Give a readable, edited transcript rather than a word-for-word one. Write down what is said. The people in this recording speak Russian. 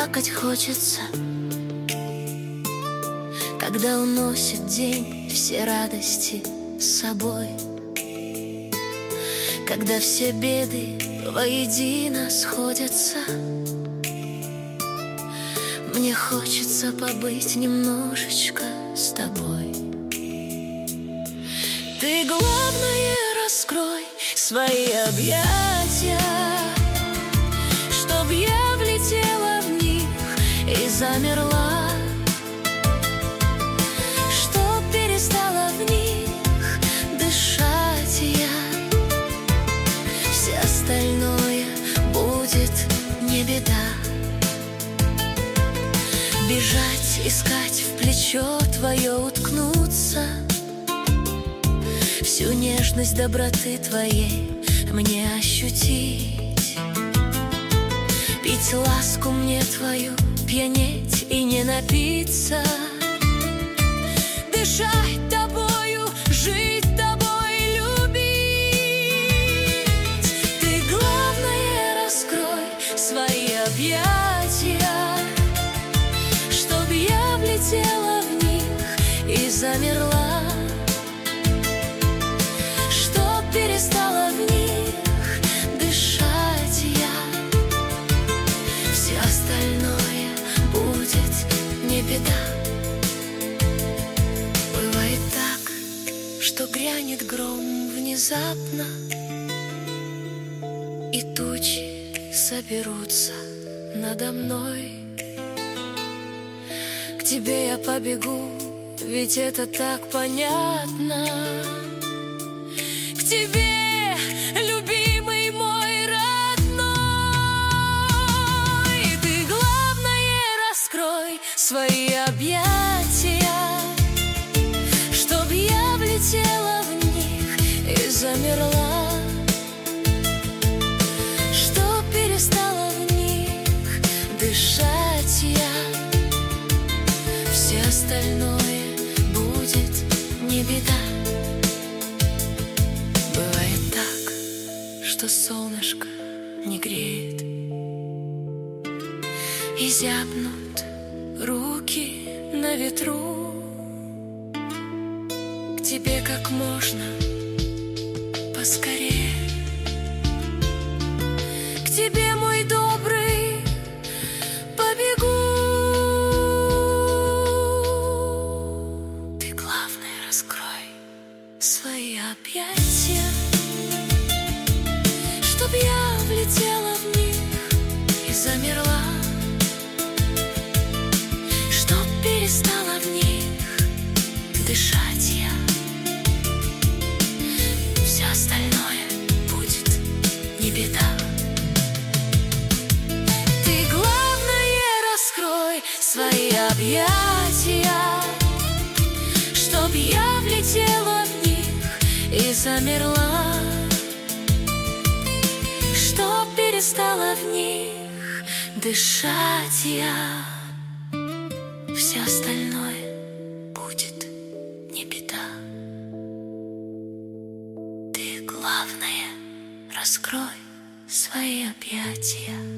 плакать хочется, когда уносит день все радости с собой, когда все беды воедино сходятся. Мне хочется побыть немножечко с тобой. Ты, главное, раскрой свои объятия, чтоб я влетела в них и замерла, чтоб перестала в них дышать я. Все остальное будет не беда. Бежать, искать, в плечо твое уткнуться, всю нежность доброты твоей мне ощутить, пить ласку мне твою, пьянеть и не напиться, дышать тобою, жить тобой, любить. Ты, главное, раскрой свои объятия, чтоб я влетела в них и замерла, чтоб перестала в них дышать я. Все остальное будет не беда. Бывает так, что грянет гром внезапно, и тучи соберутся надо мной. К тебе я побегу, ведь это так понятно. К тебе, любимый мой родной. Ты, главное, раскрой свои объятия, чтоб я влетела в них и замерла, чтоб перестала в них дышать я. Все остальное будет не беда. Бывает так, что солнышко не греет, и зябнут руки на ветру. К тебе как можно поскорее, к тебе, мой добрый, побегу. Ты, главное, раскрой свои объятия, чтоб я влетела в них и замерла, чтоб перестала в них дышать я. Все остальное будет не беда. Ты, главное, раскрой свои объятия, чтоб я влетела в них и замерла, чтоб перестала в них дышать я. Все остальное будет не беда. Ты, главное, раскрой свои объятия.